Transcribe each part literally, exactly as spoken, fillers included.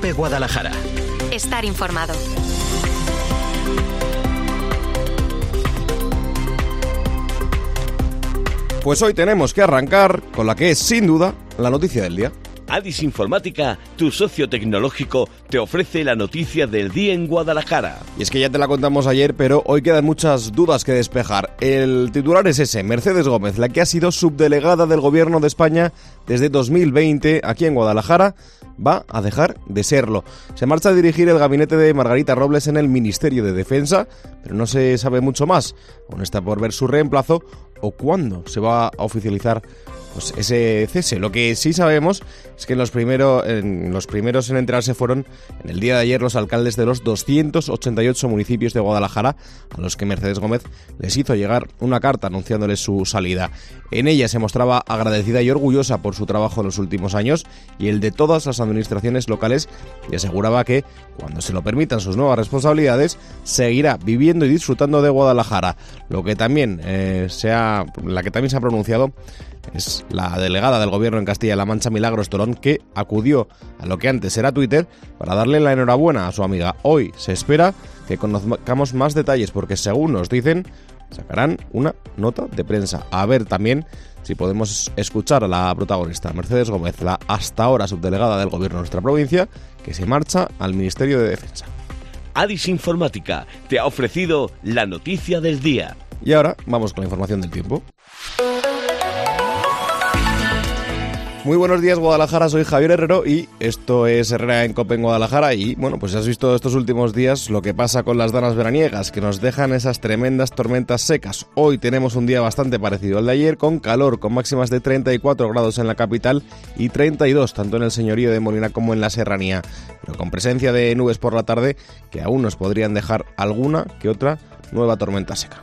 COPE Guadalajara. Estar informado. Pues hoy tenemos que arrancar con la que es, sin duda, la noticia del día. Adis Informática, tu socio tecnológico, te ofrece la noticia del día en Guadalajara. Y es que ya te la contamos ayer, pero hoy quedan muchas dudas que despejar. El titular es ese: Mercedes Gómez, la que ha sido subdelegada del Gobierno de España desde dos mil veinte aquí en Guadalajara, va a dejar de serlo. Se marcha a dirigir el gabinete de Margarita Robles en el Ministerio de Defensa, pero no se sabe mucho más. Aún está por ver su reemplazo o cuándo se va a oficializar pues ese cese. Lo que sí sabemos es que en los, primero, en los primeros en enterarse fueron en el día de ayer los alcaldes de los doscientos ochenta y ocho municipios de Guadalajara, a los que Mercedes Gómez les hizo llegar una carta anunciándoles su salida. En ella se mostraba agradecida y orgullosa por su trabajo en los últimos años y el de todas las administraciones locales, y aseguraba que, cuando se lo permitan sus nuevas responsabilidades, seguirá viviendo y disfrutando de Guadalajara. Lo que también eh, se ha, la que también se ha pronunciado es la delegada del Gobierno en Castilla-La Mancha, Milagros Torón, que acudió a lo que antes era Twitter para darle la enhorabuena a su amiga. Hoy se espera que conozcamos más detalles porque, según nos dicen, sacarán una nota de prensa. A ver también si podemos escuchar a la protagonista, Mercedes Gómez, la hasta ahora subdelegada del Gobierno de nuestra provincia, que se marcha al Ministerio de Defensa. Adis Informática te ha ofrecido la noticia del día. Y ahora vamos con la información del tiempo. Muy buenos días, Guadalajara, soy Javier Herrero y esto es Herrera en COPE en Guadalajara. Y bueno, pues has visto estos últimos días lo que pasa con las danas veraniegas, que nos dejan esas tremendas tormentas secas. Hoy tenemos un día bastante parecido al de ayer, con calor, con máximas de treinta y cuatro grados en la capital y treinta y dos tanto en el señorío de Molina como en la serranía, pero con presencia de nubes por la tarde que aún nos podrían dejar alguna que otra nueva tormenta seca.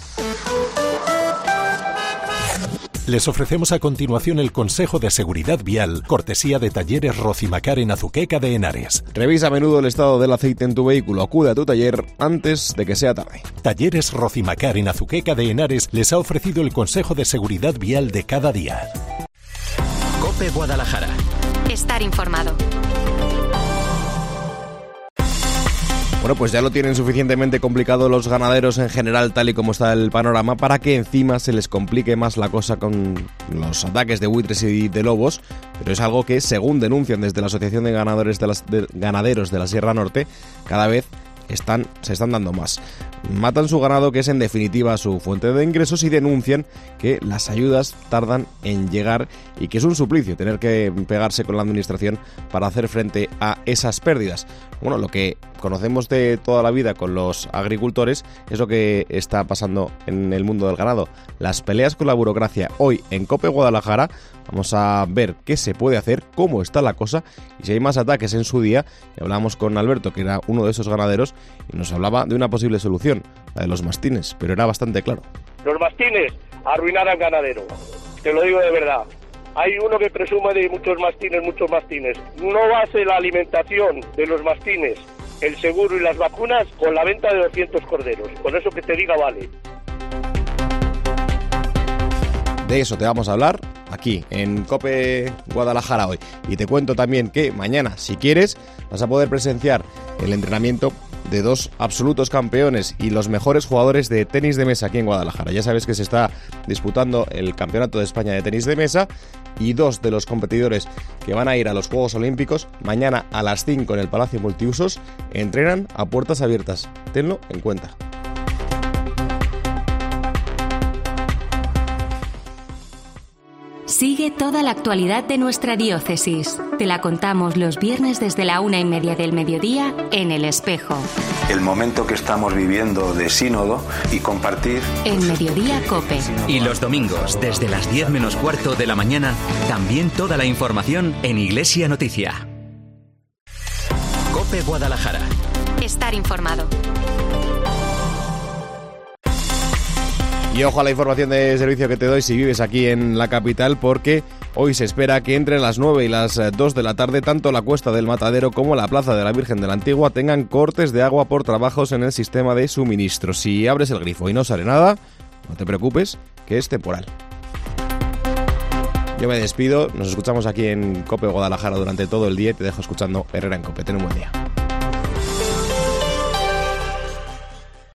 Les ofrecemos a continuación el consejo de seguridad vial, cortesía de Talleres Rocimacar en Azuqueca de Henares. Revisa a menudo el estado del aceite en tu vehículo. Acude a tu taller antes de que sea tarde. Talleres Rocimacar en Azuqueca de Henares les ha ofrecido el consejo de seguridad vial de cada día. COPE Guadalajara. Estar informado. Bueno, pues ya lo tienen suficientemente complicado los ganaderos en general, tal y como está el panorama, para que encima se les complique más la cosa con los ataques de buitres y de lobos, pero es algo que, según denuncian desde la Asociación de Ganadores de las, de, Ganaderos de la Sierra Norte, cada vez están, se están dando más. Matan su ganado, que es en definitiva su fuente de ingresos, y denuncian que las ayudas tardan en llegar y que es un suplicio tener que pegarse con la administración para hacer frente a esas pérdidas. Bueno, lo que conocemos de toda la vida con los agricultores es lo que está pasando en el mundo del ganado. Las peleas con la burocracia. Hoy en COPE Guadalajara vamos a ver qué se puede hacer, cómo está la cosa y si hay más ataques en su día. Y hablamos con Alberto, que era uno de esos ganaderos, y nos hablaba de una posible solución, la de los mastines, pero era bastante claro. Los mastines arruinar al ganadero, te lo digo de verdad. Hay uno que presume de muchos mastines, muchos mastines. No base la alimentación de los mastines, el seguro y las vacunas con la venta de doscientos corderos. Con eso que te diga vale. De eso te vamos a hablar aquí en COPE Guadalajara hoy. Y te cuento también que mañana, si quieres, vas a poder presenciar el entrenamiento de dos absolutos campeones y los mejores jugadores de tenis de mesa aquí en Guadalajara. Ya sabes que se está disputando el Campeonato de España de Tenis de Mesa y dos de los competidores que van a ir a los Juegos Olímpicos mañana a las cinco en el Palacio Multiusos entrenan a puertas abiertas. Tenlo en cuenta. Sigue toda la actualidad de nuestra diócesis. Te la contamos los viernes desde la una y media del mediodía en El Espejo. El momento que estamos viviendo de sínodo y compartir. En Mediodía COPE. Y los domingos desde las diez menos cuarto de la mañana, también toda la información en Iglesia Noticia. COPE Guadalajara. Estar informado. Y ojo a la información de servicio que te doy si vives aquí en la capital, porque hoy se espera que entre las nueve y las dos de la tarde tanto la Cuesta del Matadero como la Plaza de la Virgen de la Antigua tengan cortes de agua por trabajos en el sistema de suministro. Si abres el grifo y no sale nada, no te preocupes, que es temporal. Yo me despido, nos escuchamos aquí en COPE Guadalajara durante todo el día y te dejo escuchando Herrera en COPE. Ten un buen día.